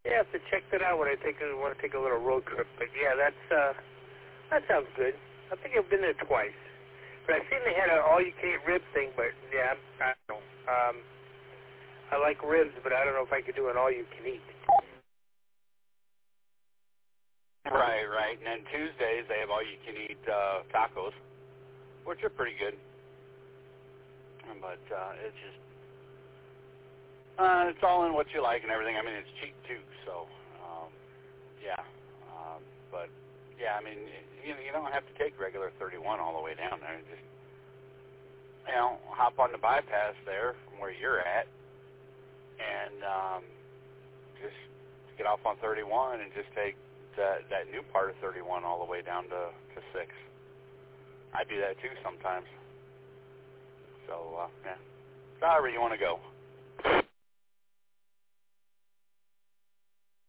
Yeah, I have to check that out when I want to take a little road trip. But yeah, that sounds good. I think I've been there twice. But I've seen they had an all-you-can-eat rib thing. But yeah, I don't know. I like ribs, but I don't know if I could do an all-you-can-eat. Right. And then Tuesdays they have all-you-can-eat tacos, which are pretty good. But it's just it's all in what you like and everything. I mean, it's cheap too, so yeah. But yeah, I mean, you don't have to take regular 31 all the way down there. Just hop on the bypass there from where you're at, and just get off on 31 and just take that new part of 31 all the way down to 6. I do that too sometimes. So yeah, however you want to go.